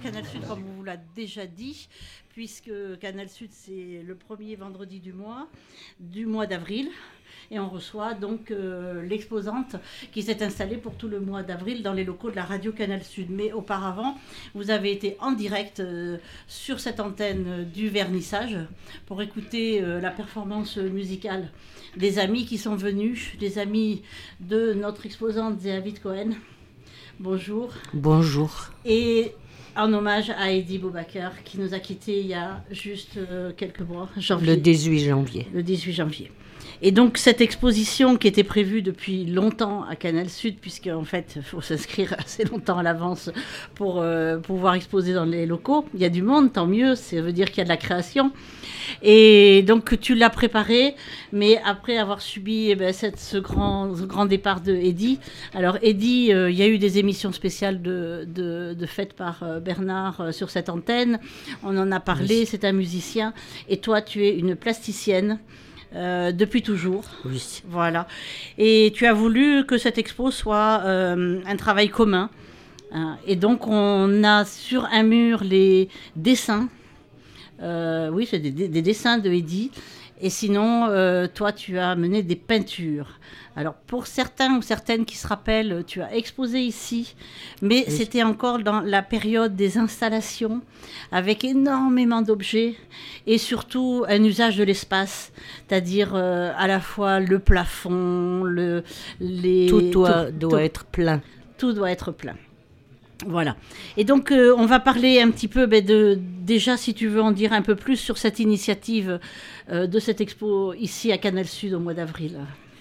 Canal Sud, comme on vous l'a déjà dit, puisque Canal Sud, c'est le premier vendredi du mois d'avril. Et on reçoit donc l'exposante qui s'est installée pour tout le mois d'avril dans les locaux de la radio Canal Sud. Mais auparavant, vous avez été en direct sur cette antenne du vernissage pour écouter la performance musicale des amis qui sont venus, des amis de notre exposante Zéhavit Cohen. Bonjour. Bonjour. Et en hommage à Eddie Boubacar qui nous a quittés il y a juste quelques mois, janvier. Le 18 janvier. Le 18 janvier. Et donc cette exposition qui était prévue depuis longtemps à Canal Sud, puisque en fait il faut s'inscrire assez longtemps à l'avance pour pouvoir exposer dans les locaux. Il y a du monde, tant mieux, ça veut dire qu'il y a de la création. Et donc tu l'as préparée, mais après avoir subi ce grand départ de Eddie. Alors Eddie, il y a eu des émissions spéciales de faites par Bernard sur cette antenne. On en a parlé, oui. C'est un musicien. Et toi, tu es une plasticienne. Depuis toujours. Oui. Voilà. Et tu as voulu que cette expo soit un travail commun. Et donc, on a sur un mur les dessins. Oui, c'est des dessins de Eddie. Et sinon, toi, tu as mené des peintures. Alors, pour certains ou certaines qui se rappellent, tu as exposé ici, mais oui. C'était encore dans la période des installations, avec énormément d'objets, et surtout un usage de l'espace, c'est-à-dire à la fois le plafond, tout doit être plein. Tout doit être plein. Voilà. Et donc, on va parler un petit peu déjà, si tu veux en dire un peu plus sur cette initiative de cette expo ici à Canal Sud au mois d'avril.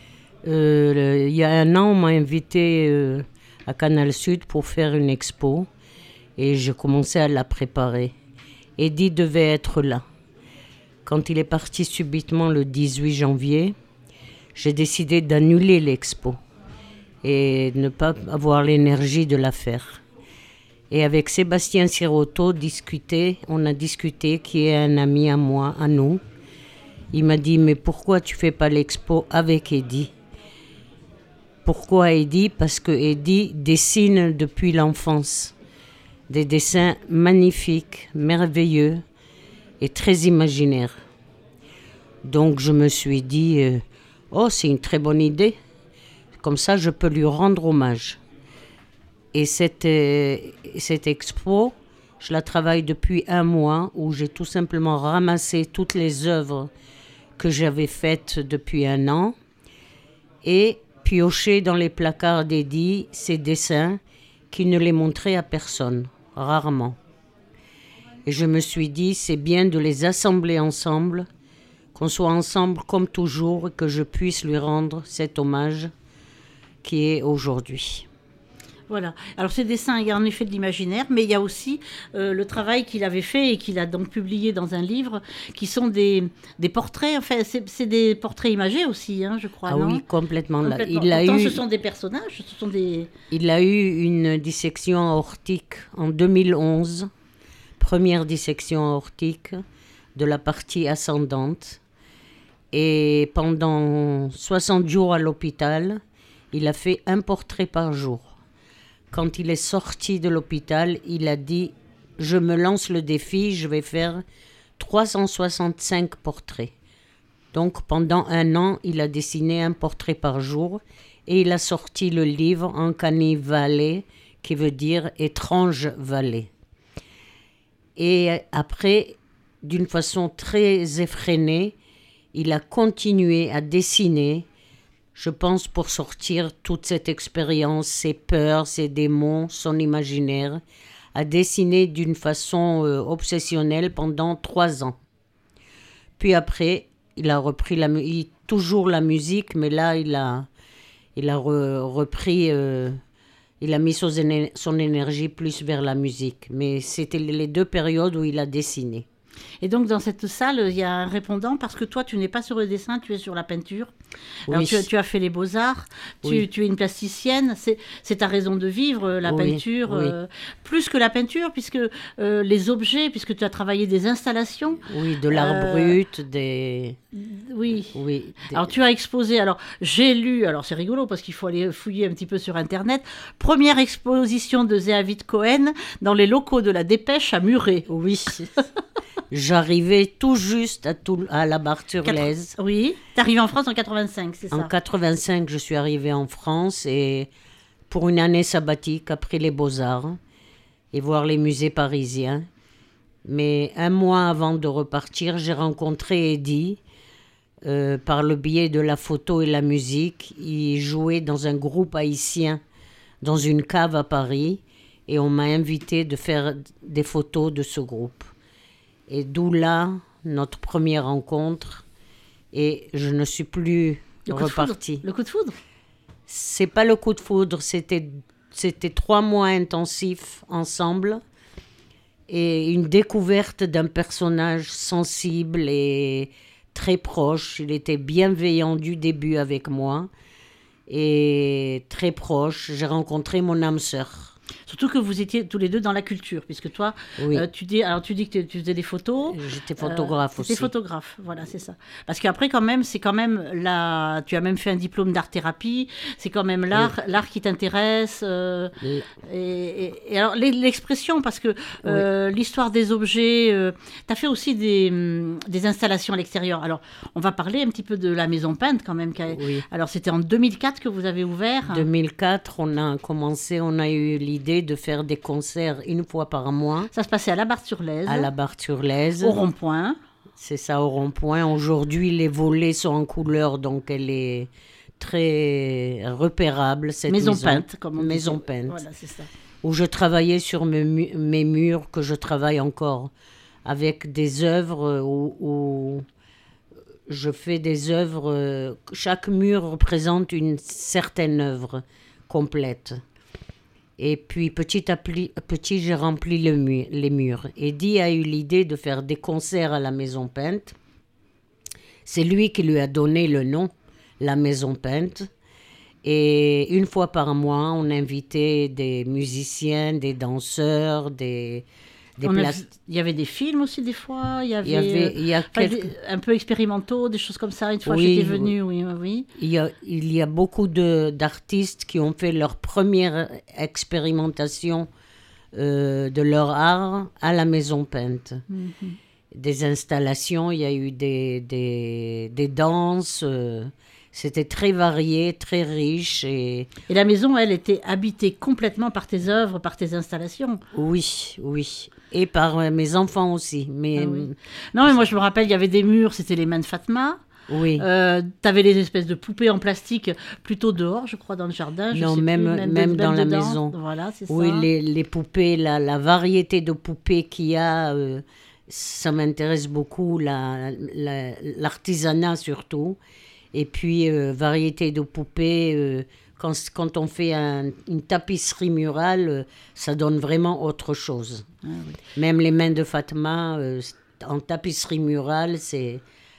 Il y a un an, on m'a invité à Canal Sud pour faire une expo et je commençais à la préparer. Eddie devait être là. Quand il est parti subitement le 18 janvier, j'ai décidé d'annuler l'expo et de ne pas avoir l'énergie de la faire. Et avec Sébastien Sirotto, on a discuté, qui est un ami à moi, à nous. Il m'a dit, mais pourquoi tu fais pas l'expo avec Eddie ? Pourquoi Eddie ? Parce que Eddie dessine depuis l'enfance. Des dessins magnifiques, merveilleux et très imaginaires. Donc je me suis dit, c'est une très bonne idée. Comme ça, je peux lui rendre hommage. Et cette expo, je la travaille depuis un mois où j'ai tout simplement ramassé toutes les œuvres que j'avais faites depuis un an et pioché dans les placards d'Eddie ces dessins qui ne les montraient à personne, rarement. Et je me suis dit, c'est bien de les assembler ensemble, qu'on soit ensemble comme toujours et que je puisse lui rendre cet hommage qui est aujourd'hui. Voilà. Alors ces dessins, il y a en effet de l'imaginaire, mais il y a aussi le travail qu'il avait fait et qu'il a donc publié dans un livre, qui sont des portraits. Enfin, c'est des portraits imagés aussi, je crois. Ah non ? Oui, complètement. Pourtant, ce sont des personnages, ce sont des... Il a eu une dissection aortique en 2011, première dissection aortique de la partie ascendante. Et pendant 60 jours à l'hôpital, il a fait un portrait par jour. Quand il est sorti de l'hôpital, il a dit « Je me lance le défi, je vais faire 365 portraits ». Donc pendant un an, il a dessiné un portrait par jour et il a sorti le livre Uncanny Valley, qui veut dire « étrange vallée ». Et après, d'une façon très effrénée, il a continué à dessiner, je pense, pour sortir toute cette expérience, ses peurs, ses démons, son imaginaire, à dessiner d'une façon obsessionnelle pendant 3 ans. Puis après, il a repris toujours la musique, mais là, il a repris, il a mis son énergie plus vers la musique. Mais c'était les 2 périodes où il a dessiné. Et donc, dans cette salle, il y a un répondant parce que toi, tu n'es pas sur le dessin, tu es sur la peinture. Alors, Oui. tu as fait les beaux-arts, Oui. tu es une plasticienne. C'est ta raison de vivre, la Oui, peinture. oui. Plus que la peinture, puisque les objets, puisque tu as travaillé des installations. Oui, de l'art brut, des... Oui. Oui, Alors, tu as exposé. Alors, j'ai lu. Alors, c'est rigolo parce qu'il faut aller fouiller un petit peu sur Internet. Première exposition de Zéavit Cohen dans les locaux de la Dépêche à Muret. Oui. J'arrivais tout juste à la Bar-sur-Lèze. Oui. Tu es arrivé en France en 85, c'est ça? En 85, je suis arrivée en France et pour une année sabbatique après les Beaux-Arts et voir les musées parisiens. Mais un mois avant de repartir, j'ai rencontré Eddy par le biais de la photo et la musique. Il jouait dans un groupe haïtien dans une cave à Paris et on m'a invité de faire des photos de ce groupe. Et d'où là, notre première rencontre. Et je ne suis plus repartie. Le coup de foudre? C'est pas le coup de foudre, c'était 3 mois intensifs ensemble. Et une découverte d'un personnage sensible et très proche. Il était bienveillant du début avec moi. Et très proche. J'ai rencontré mon âme sœur. Surtout que vous étiez tous les deux dans la culture, puisque toi, Oui. tu dis que tu faisais des photos. J'étais photographe aussi. T'étais photographe, voilà, c'est ça. Parce qu'après, quand même, c'est quand même là, tu as même fait un diplôme d'art-thérapie, c'est quand même l'art qui t'intéresse. Et alors, l'expression, parce que l'histoire des objets, tu as fait aussi des installations à l'extérieur. Alors, on va parler un petit peu de la Maison Peinte, quand même. Oui. Alors, c'était en 2004 que vous avez ouvert. 2004, on a eu l'idée de faire des concerts une fois par mois. Ça se passait à la Bar-sur-Lèze. À la Bar-sur-Lèze. Au rond-point. C'est ça, au rond-point. Aujourd'hui, les volets sont en couleur, donc elle est très repérable, cette maison. Peinte, comme on dit. Maison peinte. Voilà, c'est ça. Où je travaillais sur mes murs, que je travaille encore, avec des œuvres où je fais des œuvres. Chaque mur représente une certaine œuvre complète. Et puis petit à petit, j'ai rempli les murs. Eddy a eu l'idée de faire des concerts à la Maison Peinte. C'est lui qui lui a donné le nom, la Maison Peinte. Et une fois par mois, on invitait des musiciens, des danseurs, il y avait des films aussi des fois, il y avait un peu expérimentaux, des choses comme ça. Une fois j'étais venue, oui. Il y a beaucoup d'artistes qui ont fait leur première expérimentation de leur art à la Maison Peinte. Mm-hmm. Des installations, il y a eu des danses. C'était très varié, très riche. Et la maison, elle, était habitée complètement par tes œuvres, par tes installations. Oui. Et par mes enfants aussi. Mais, Non, mais moi, je me rappelle, il y avait des murs, c'était les mains de Fatma. Oui. T'avais les espèces de poupées en plastique plutôt dehors, je crois, dans le jardin. Non, même dans la maison. Voilà, c'est ça. Oui, les poupées, la variété de poupées qu'il y a, ça m'intéresse beaucoup, l'artisanat surtout. Et puis, variété de poupées, quand on fait une tapisserie murale, ça donne vraiment autre chose. Ah, oui. Même les mains de Fatma, en tapisserie murale, c'est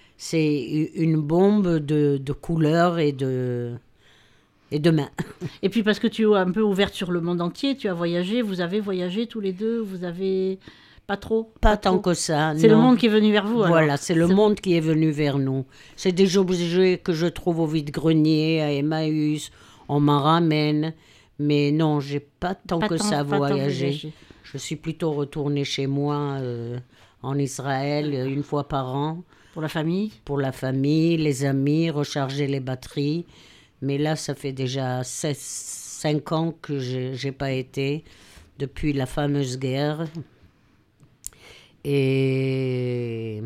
une bombe de couleurs et de mains. Et puis parce que tu es un peu ouverte sur le monde entier, tu as voyagé, vous avez voyagé tous les deux, vous avez... Pas trop. Pas tant que ça. C'est le monde qui est venu vers vous. Voilà, c'est le monde qui est venu vers nous. C'est des objets que je trouve au vide-grenier, à Emmaüs, on m'en ramène. Mais non, j'ai pas tant que ça voyagé. Je suis plutôt retournée chez moi en Israël une fois par an. Pour la famille? Pour la famille, les amis, recharger les batteries. Mais là, ça fait déjà 5 ans que j'ai pas été, depuis la fameuse guerre. Et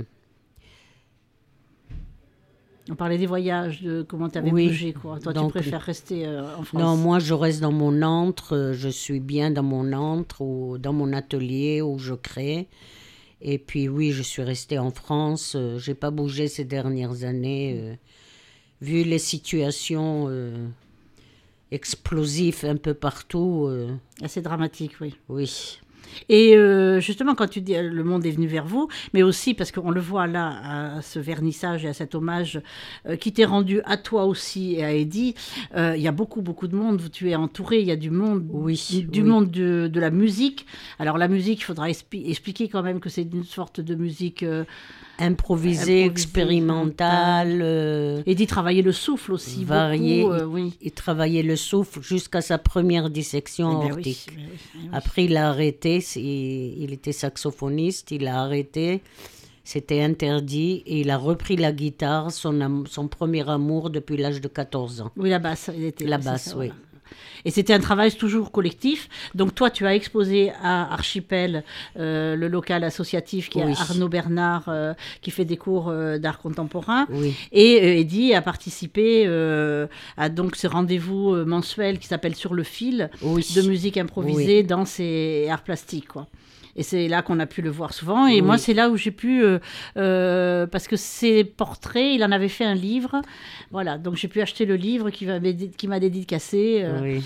on parlait des voyages, de comment tu avais bougé, quoi. Toi, tu préfères rester en France? Non, moi, je reste dans mon antre. Je suis bien dans mon antre ou dans mon atelier où je crée. Et puis, oui, je suis restée en France. J'ai pas bougé ces dernières années. Vu les situations explosives un peu partout. Assez dramatique, oui. Oui. Et justement, quand tu dis le monde est venu vers vous, mais aussi parce qu'on le voit là, à ce vernissage et à cet hommage qui t'est rendu à toi aussi et à Eddy, il y a beaucoup, beaucoup de monde. Tu es entouré, il y a du monde, monde de la musique. Alors la musique, il faudra expliquer quand même que c'est une sorte de musique... improvisée, expérimentale. Eddy travaillait le souffle aussi, varié. Oui. Il travaillait le souffle jusqu'à sa première dissection aortique. Oui. Après, il a arrêté. Il était saxophoniste, il a arrêté. C'était interdit et il a repris la guitare, son premier amour depuis l'âge de 14 ans. Oui, la basse. La basse, oui. Voilà. Et c'était un travail toujours collectif. Donc toi, tu as exposé à Archipel, le local associatif qui est Arnaud Bernard, qui fait des cours d'art contemporain. Oui. Et Eddy a participé à donc ce rendez-vous mensuel qui s'appelle Sur le fil, de musique improvisée, danse et arts plastiques, quoi. Et c'est là qu'on a pu le voir souvent. Et moi, c'est là où j'ai pu... parce que ses portraits, il en avait fait un livre. Voilà, donc j'ai pu acheter le livre qui m'a dédicacé.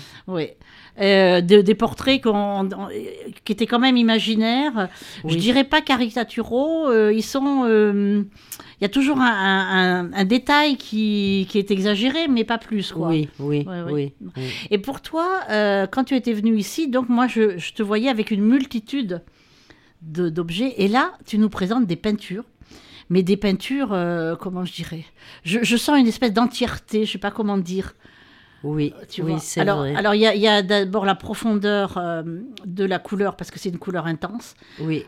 Des portraits qui étaient quand même imaginaires. Je dirais pas caricaturaux. Il y a toujours un détail qui est exagéré, mais pas plus, quoi. Oui. Et pour toi, quand tu étais venu ici, donc moi, je te voyais avec une multitude d'objets. Et là, tu nous présentes des peintures. Mais des peintures, comment je dirais, je sens une espèce d'entièreté, je ne sais pas comment dire. Oui, c'est vrai. Alors, il y a d'abord la profondeur de la couleur, parce que c'est une couleur intense. Oui.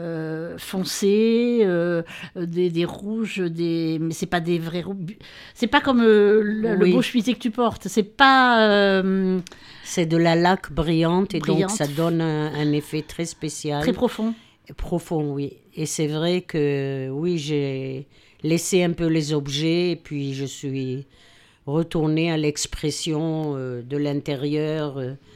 Foncée, des rouges, mais c'est pas des vrais rouges. C'est pas comme le beau chemisier que tu portes. C'est pas... c'est de la laque brillante, et donc ça donne un effet très spécial. Très profond. Profond, oui. Et c'est vrai que, oui, j'ai laissé un peu les objets, et puis je suis retournée à l'expression de l'intérieur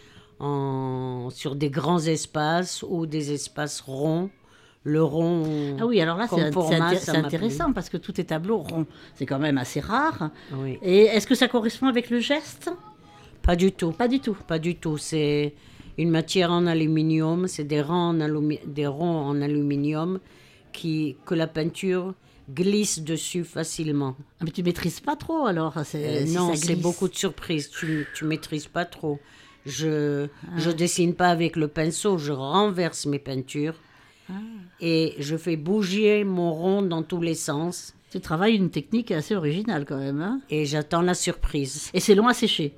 sur des grands espaces ou des espaces ronds. Le rond. Ah oui, alors là, c'est intéressant parce que tous tes tableaux ronds, c'est quand même assez rare. Oui. Et est-ce que ça correspond avec le geste ? Pas du tout. Pas du tout. Pas du tout. C'est une matière en aluminium, c'est des ronds en aluminium que la peinture glisse dessus facilement. Ah, mais tu maîtrises pas trop alors non, c'est beaucoup de surprises. Tu maîtrises pas trop. Je dessine pas avec le pinceau, je renverse mes peintures et je fais bouger mon rond dans tous les sens. Tu travailles une technique assez originale quand même. Hein, et j'attends la surprise. Et c'est long à sécher.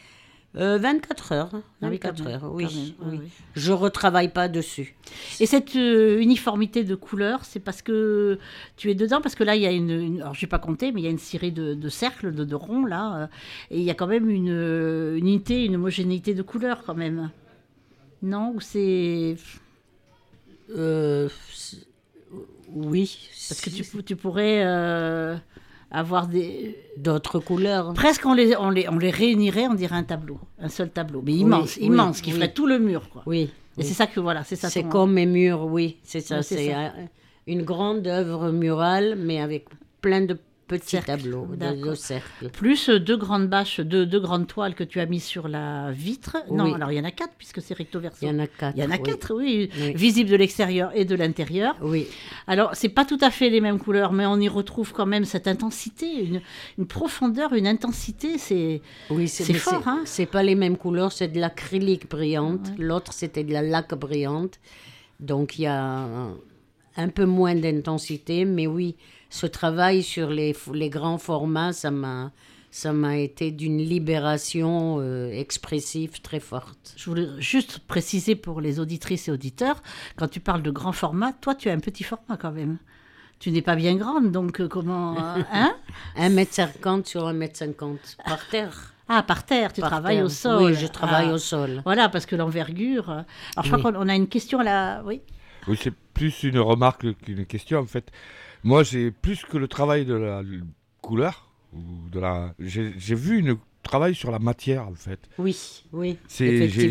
24 heures. 24 heures, oui. Je retravaille pas dessus. Et cette uniformité de couleurs, c'est parce que tu es dedans, parce que là, il y a alors je n'ai pas compté, mais il y a une série de cercles, de ronds, là, et il y a quand même une unité, une homogénéité de couleurs, quand même. Non ? Ou c'est... oui. Parce que tu pourrais... avoir d'autres couleurs. Presque on les réunirait, on dirait un tableau, un seul tableau, mais immense, qui ferait tout le mur, quoi. Oui. Et c'est ça que c'est ça. C'est comme mes murs, oui, c'est ça. Oui, c'est une grande œuvre murale, mais avec plein de petits tableaux, de cercles. Plus deux grandes bâches, deux grandes toiles que tu as mises sur la vitre. Oui. Non, alors il y en a 4 puisque c'est recto verso. Il y en a 4. Il y en a 4, oui. Visibles de l'extérieur et de l'intérieur. Oui. Alors c'est pas tout à fait les mêmes couleurs, mais on y retrouve quand même cette intensité, une profondeur, une intensité. C'est fort, hein. C'est pas les mêmes couleurs, c'est de l'acrylique brillante. Ouais. L'autre c'était de la laque brillante. Donc il y a un peu moins d'intensité, mais oui. Ce travail sur les grands formats, ça m'a été d'une libération expressive très forte. Je voulais juste préciser pour les auditrices et auditeurs, quand tu parles de grand format, toi tu as un petit format quand même. Tu n'es pas bien grande, donc comment... 1m50 sur 1m50, par terre. Ah, par terre, tu travailles au sol. Oui, je travaille au sol. Voilà, parce que l'envergure... Alors je crois qu'on a une question là, oui. Oui, c'est plus une remarque qu'une question en fait. Moi, j'ai plus que le travail de la couleur, j'ai vu un travail sur la matière, en fait. Oui, effectivement.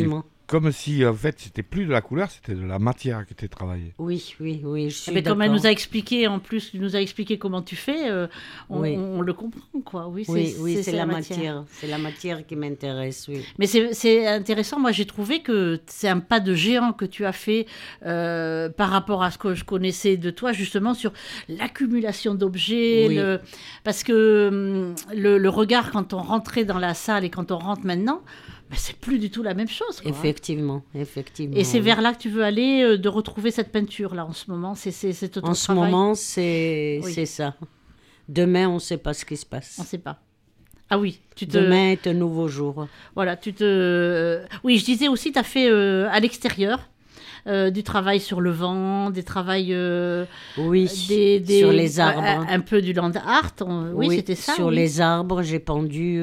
comme si en fait c'était plus de la couleur, c'était de la matière qui était travaillée. Oui, oui, oui, je suis Mais comme elle d'accord. nous a expliqué, en plus, tu nous a expliqué comment tu fais, Oui. on le comprend, quoi. Oui, Oui, oui, c'est la matière. C'est la matière qui m'intéresse, oui. Mais c'est intéressant. Moi, j'ai trouvé que c'est un pas de géant que tu as fait par rapport à ce que je connaissais de toi, justement, sur l'accumulation d'objets. Oui. Parce que le regard, quand on rentrait dans la salle et quand on rentre maintenant, ben, c'est plus du tout la même chose, quoi. Effectivement, effectivement. Et c'est oui. vers là que tu veux aller, de retrouver cette peinture, là, en ce moment. C'est ton En ce travail. moment, c'est Oui. c'est ça. Demain, on ne sait pas ce qui se On ne passe. sait pas. Ah oui, Demain est un nouveau jour. Voilà, oui, je disais aussi, tu as fait à l'extérieur du travail sur le vent, des travails... Oui, des- sur les arbres. Un peu du land art. Oui, c'était ça. Sur oui. les arbres, j'ai pendu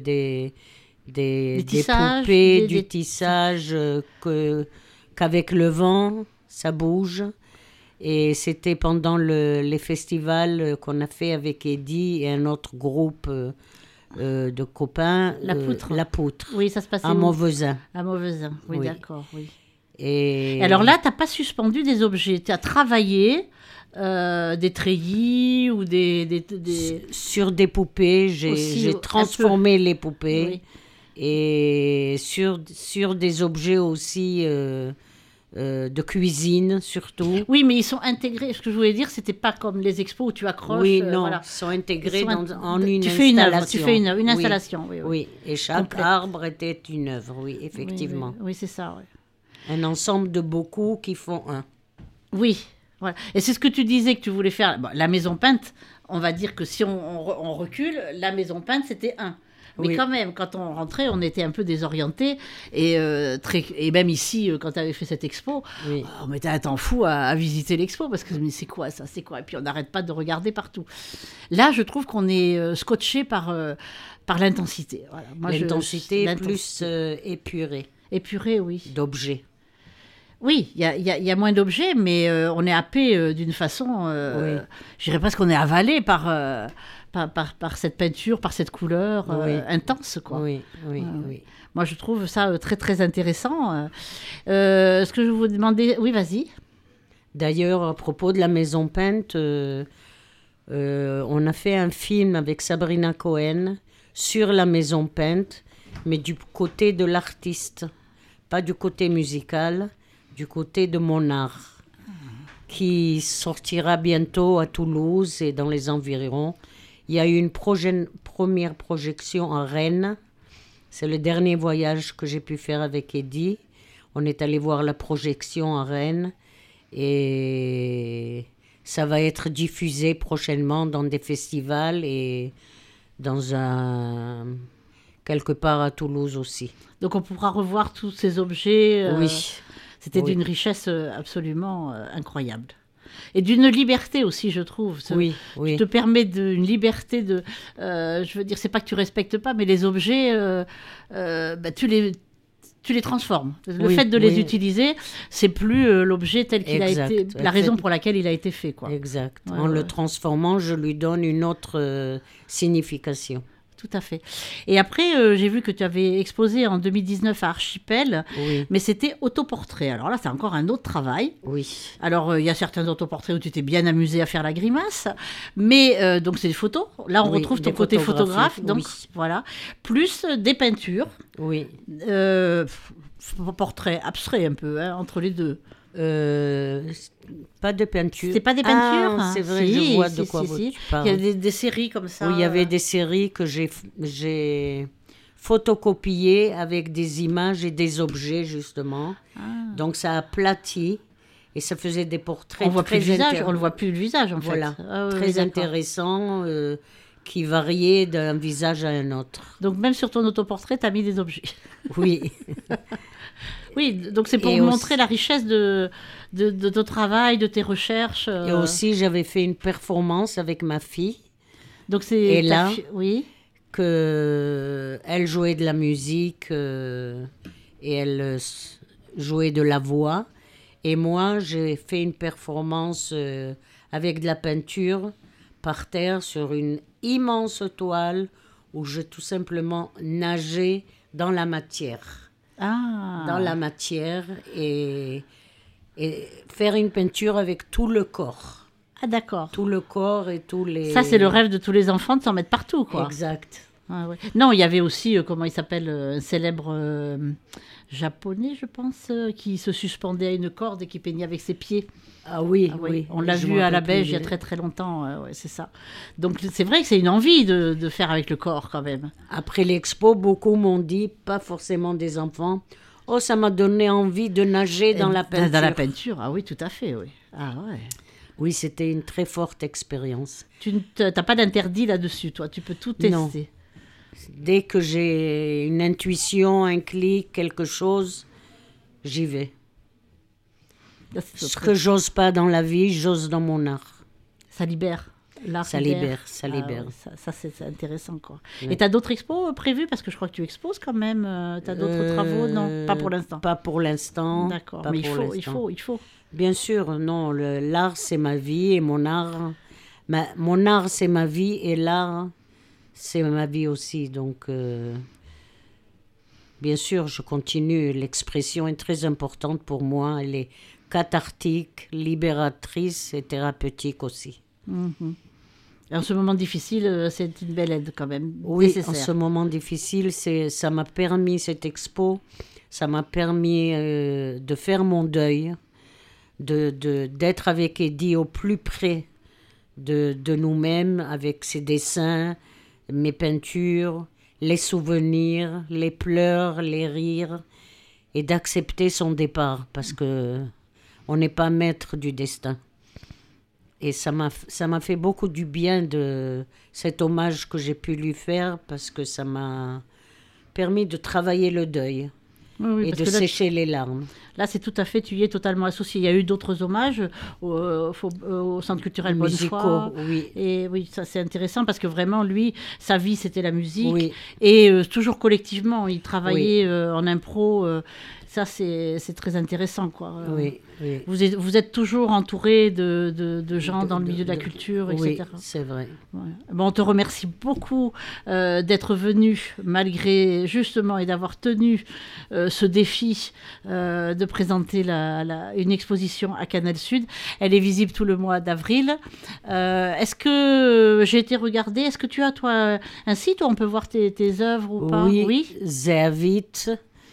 des tissages, poupées, du tissage qu'avec le vent, ça bouge. Et c'était pendant les festivals qu'on a fait avec Eddie et un autre groupe de copains. La Poutre. La Poutre, Oui, ça se passait à où Montvezin. À Mauvesin, oui, Oui. d'accord. Oui. Et Alors là, tu n'as pas suspendu des objets. Tu as travaillé des treillis ou des... sur des poupées, Aussi, j'ai un transformé les poupées. Oui. Et sur des objets aussi de cuisine, surtout. Oui, mais ils sont intégrés. Ce que je voulais dire, c'était pas comme les expos où tu accroches. Oui, non, voilà. ils sont intégrés Ils sont en une tu fais une œuvre, installation. tu fais une Oui, installation. Oui, oui. oui, et chaque Complète. arbre était une œuvre, oui, Oui, effectivement. oui, oui, c'est ça. Oui. Un ensemble de beaucoup qui font un. Oui, voilà. Et c'est ce que tu disais que tu voulais faire. Bon, la maison peinte, on va dire que si on recule, la maison peinte, c'était un. Mais Oui. quand même, quand on rentrait, on était un peu désorienté. Et même ici, quand tu avais fait cette expo, Oui. on mettait un temps fou à visiter l'expo parce que mais c'est quoi ça, c'est quoi. Et puis on n'arrête pas de regarder partout. Là, je trouve qu'on est scotché par l'intensité. Voilà. Moi, L'intensité l'intensité. plus épurée Épurée, oui. d'objets. Oui, il y a moins d'objets, mais on est happé d'une façon, Oui. je dirais presque qu'on est avalé par cette peinture, par cette couleur Oui. intense, quoi. Oui, oui, Ouais. oui. Moi, je trouve ça très, très intéressant. Ce que je vous demandais... Oui, vas-y. D'ailleurs, à propos de la maison peinte, on a fait un film avec Sabrina Cohen sur la maison peinte, mais du côté de l'artiste, pas du côté musical, du côté de mon art, qui sortira bientôt à Toulouse et dans les environs. Il y a eu une première projection à Rennes. C'est le dernier voyage que j'ai pu faire avec Eddie. On est allé voir la projection à Rennes et ça va être diffusé prochainement dans des festivals et quelque part à Toulouse aussi. Donc, on pourra revoir tous ces objets. Oui. C'était Oui. d'une richesse absolument incroyable. Et d'une liberté aussi, je trouve. Oui, Tu oui. te permets une liberté de... je veux dire, c'est pas que tu respectes pas, mais les objets, bah, tu les transformes. Le Oui, fait de les oui. utiliser, c'est plus l'objet tel qu'il a Exact. été... La raison pour laquelle il a été fait, quoi. Exact. Ouais, En ouais. le transformant, je lui donne une autre signification. Tout à fait. Et après, j'ai vu que tu avais exposé en 2019 à Archipel, Oui, mais c'était autoportrait. Alors là, c'est encore un autre travail. oui. Alors, il y a certains autoportraits où tu t'es bien amusé à faire la grimace, mais donc c'est des photos. Là, on Oui, retrouve ton des côté photographies, photographe, donc oui. voilà. Plus des peintures, Oui. portraits abstraits un peu, hein, entre les deux. Pas de peinture. C'était pas des peintures, Ah, c'est vrai, si, je vois si, de quoi si, tu si. parles. Il y a des séries comme ça. Oui, il y avait des séries que j'ai photocopiées avec des images et des objets, justement. Ah. Donc, ça aplatit et ça faisait des portraits On voit plus très le visage, intér- on le voit plus le visage en Voilà, fait. Ah, oui, très d'accord. intéressants, qui variaient d'un visage à un autre. Donc même sur ton autoportrait, tu as mis des objets. Oui, Oui, donc c'est pour Et montrer aussi- la richesse de ton travail, de tes recherches. et aussi j'avais fait une performance avec ma fille, Donc c'est et ta là- oui. que elle jouait de la musique et elle jouait de la voix. Et moi, j'ai fait une performance avec de la peinture par terre sur une immense toile où je tout simplement nageais dans la matière. dans la matière et faire une peinture avec tout le corps. Ah, d'accord. Tout le corps et tous les... Ça, c'est le rêve de tous les enfants de s'en mettre partout, quoi. Exact. Ah, ouais. Non, il y avait aussi, comment il s'appelle, un célèbre japonais, je pense, qui se suspendait à une corde et qui peignait avec ses pieds. Ah oui, Ah, oui. oui. On l'a Je vu me à la rappelle Belge il y a plus. très très longtemps, ouais, c'est ça. Donc c'est vrai que c'est une envie de faire avec le corps quand même. Après l'expo, beaucoup m'ont dit, pas forcément des enfants, oh, ça m'a donné envie de nager dans la peinture. Dans la peinture, ah oui, tout à fait, oui. Ah ouais. Oui, c'était une très forte expérience. Tu n'as pas d'interdit là-dessus, toi, tu peux tout tester. Non. Dès que j'ai une intuition, un clic, quelque chose, j'y vais. Là, c'est Ce très- que j'ose pas dans la vie, j'ose dans mon art. Ça libère. L'art Ça libère, ça libère. ouais, ça, c'est intéressant, quoi. Ouais. Et tu as d'autres expos prévus? Parce que je crois que tu exposes quand même. Tu as d'autres travaux? Non, pas pour l'instant. Pas pour l'instant. D'accord, pas mais pour l'instant. il faut. Bien sûr, non, l'art c'est ma vie et mon art, mon art c'est ma vie et l'art c'est ma vie aussi. Donc, bien sûr, je continue. L'expression est très importante pour moi. Elle est cathartique, libératrice et thérapeutique aussi. Mhm. Et en ce moment difficile, c'est une belle aide quand même. Oui, nécessaire. en ce moment difficile, ça m'a permis, cette expo, ça m'a permis de faire mon deuil, d'être avec Eddie au plus près de nous-mêmes, avec ses dessins, mes peintures, les souvenirs, les pleurs, les rires, et d'accepter son départ, parce que on n'est pas maître du destin. Et ça m'a fait beaucoup du bien de cet hommage que j'ai pu lui faire, parce que ça m'a permis de travailler le deuil Oui, oui, et parce de que là, sécher les larmes. là, c'est tout à fait, tu y es totalement associé. Il y a eu d'autres hommages au Centre culturel Musicaux, Bonnefoy. oui. Et oui, ça c'est intéressant parce que vraiment, lui, sa vie, c'était la musique. Oui. Et toujours collectivement, il travaillait en impro. Ça, c'est très intéressant, quoi. Oui, oui. Vous êtes toujours entouré de gens dans le milieu de la culture, Oui, etc. c'est vrai. Ouais. Bon, on te remercie beaucoup d'être venu, malgré justement, et d'avoir tenu ce défi de présenter une exposition à Canal Sud. Elle est visible tout le mois d'avril. Est-ce que j'ai été regarder? Est-ce que tu as, toi, un site où on peut voir tes œuvres ou pas? Oui, Zehvite,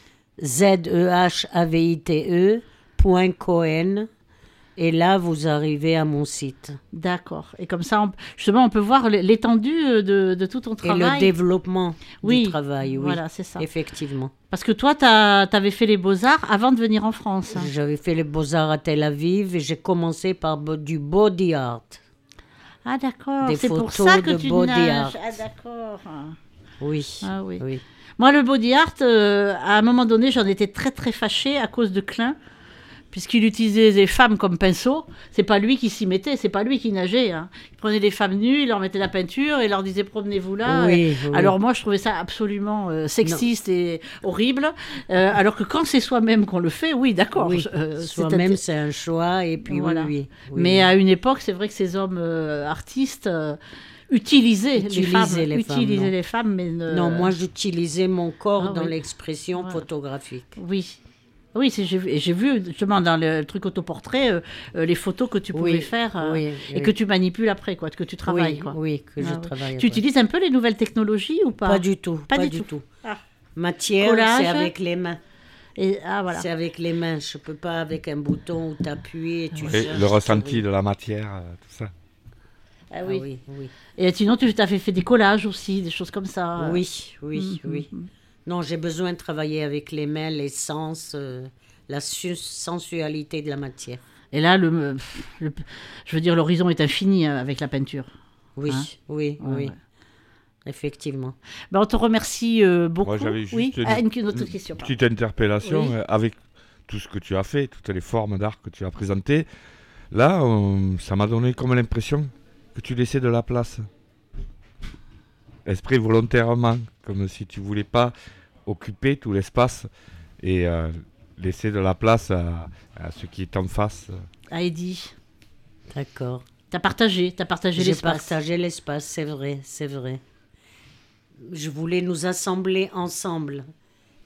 ZEHAVITE.coen. Et là, vous arrivez à mon site. D'accord. Et comme ça, justement, on peut voir l'étendue de tout ton Et travail. le développement Oui, du travail, oui. voilà, c'est ça. Effectivement. Parce que toi, tu avais fait les Beaux-Arts avant de venir en France. J'avais fait les Beaux-Arts à Tel Aviv et j'ai commencé par du body art. Ah, d'accord. Des C'est pour photos ça que de tu body nages. art. Ah, d'accord. Oui. Ah oui. Oui. Moi, le body art, à un moment donné, j'en étais très, très fâchée à cause de Klein, puisqu'il utilisait les femmes comme pinceau. C'est pas lui qui s'y mettait, c'est pas lui qui nageait. Hein. Il prenait les femmes nues, il leur mettait la peinture et il leur disait promenez-vous là. Oui, oui. Alors moi, je trouvais ça absolument sexiste et horrible. Alors que quand c'est soi-même qu'on le fait, oui, d'accord. Oui, c'est soi-même, c'est un choix. Et puis, Voilà. oui. Mais à une époque, c'est vrai que ces hommes artistes utilisaient Utiliser les femmes, mais Non, moi, j'utilisais mon corps Ah, dans oui. l'expression Voilà. photographique. Oui. Oui, j'ai vu justement dans le truc autoportrait les photos que tu pouvais faire oui, et que tu manipules après, quoi, que tu travailles. Oui, Quoi. oui, que je Ah, oui. travaille. Tu après. utilises un peu les nouvelles technologies ou pas? Pas du tout. Pas Pas du du tout. tout. Ah. Matière, Collage. c'est avec les mains. Et, voilà. C'est avec les mains. Je peux pas avec un bouton où tu appuies et tu Et cherches, le tu ressenti regardes. de la matière, tout ça. Ah, Ah oui. oui, oui. Et sinon, tu as fait des collages aussi, des choses comme ça. Oui, oui, Mhm, oui. mhm. Non, j'ai besoin de travailler avec les mains, les sens, la sensualité de la matière. Et là, je veux dire, l'horizon est infini avec la peinture. Oui, Hein? oui, Ouais, oui. ouais. Effectivement. Ben, on te remercie beaucoup. Moi, j'avais juste oui, une autre une question. pardon. petite interpellation Oui. avec tout ce que tu as fait, toutes les formes d'art que tu as présentées. Là, ça m'a donné comme l'impression que tu laissais de la place. Esprit volontairement, comme si tu voulais pas occuper tout l'espace et laisser de la place à ce qui est en face. Ah, Eddy, D'accord. t'as partagé J'ai l'espace. partagé l'espace, c'est vrai, c'est vrai. Je voulais nous assembler ensemble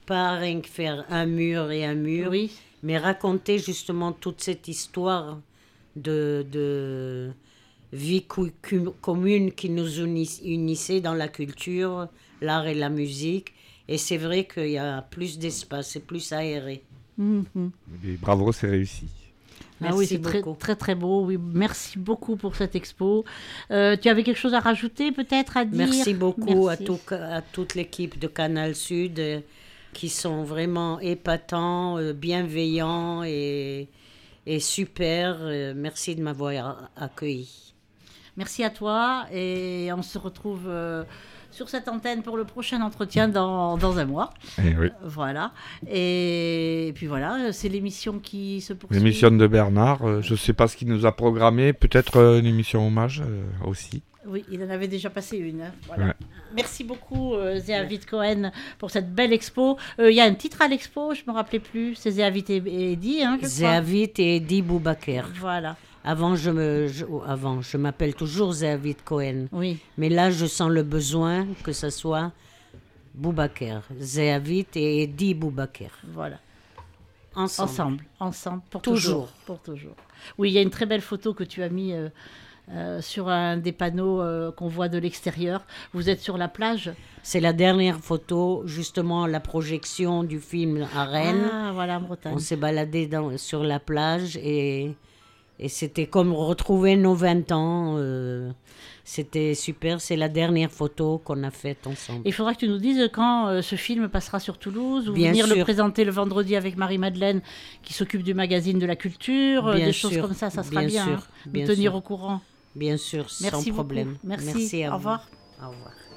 pas rien que faire un mur et un mur, Oui. mais raconter justement toute cette histoire de vie commune qui nous unissait dans la culture, l'art et la musique. Et c'est vrai qu'il y a plus d'espace, c'est plus aéré. Mhm. Et bravo, c'est réussi. Ah oui, Merci c'est très, beaucoup. très très beau. Oui, merci beaucoup pour cette expo. Tu avais quelque chose à rajouter peut-être à dire? Merci beaucoup Merci. à toute l'équipe de Canal Sud qui sont vraiment épatants, bienveillants et super. Merci de m'avoir accueilli. Merci à toi et on se retrouve sur cette antenne pour le prochain entretien dans un mois. Eh oui. Voilà. Et puis voilà, c'est l'émission qui se poursuit. L'émission de Bernard, je ne sais pas ce qu'il nous a programmé, peut-être une émission hommage aussi. Oui, il en avait déjà passé une. Hein. Voilà. Ouais. Merci beaucoup, Zéavit Cohen, pour cette belle expo. Il y a un titre à l'expo, je ne me rappelais plus. C'est Zéavit et Eddy, hein, je crois. Zéavit et Eddy Boubaker. Voilà. Avant, je m'appelle toujours Zéavit Cohen. Oui. Mais là, je sens le besoin que ce soit Boubaker. Zéavit et Eddy Boubaker. Voilà. Ensemble. Ensemble, pour Toujours. Pour toujours. Oui, il y a une très belle photo que tu as mis sur un des panneaux qu'on voit de l'extérieur. Vous êtes sur la plage. C'est la dernière photo, justement, la projection du film à Rennes. Ah, voilà, en Bretagne. On s'est baladé sur la plage et c'était comme retrouver nos 20 ans. C'était super. C'est la dernière photo qu'on a faite ensemble. Il faudra que tu nous dises quand ce film passera sur Toulouse ou Bien venir le sûr. présenter le vendredi avec Marie-Madeleine qui s'occupe du magazine de la culture, Bien des sûr, choses comme ça sera bien bien. sûr, Hein, nous bien tenir sûr. au courant. Bien sûr, Merci sans problème. beaucoup. Merci. à Au vous. revoir. Au revoir.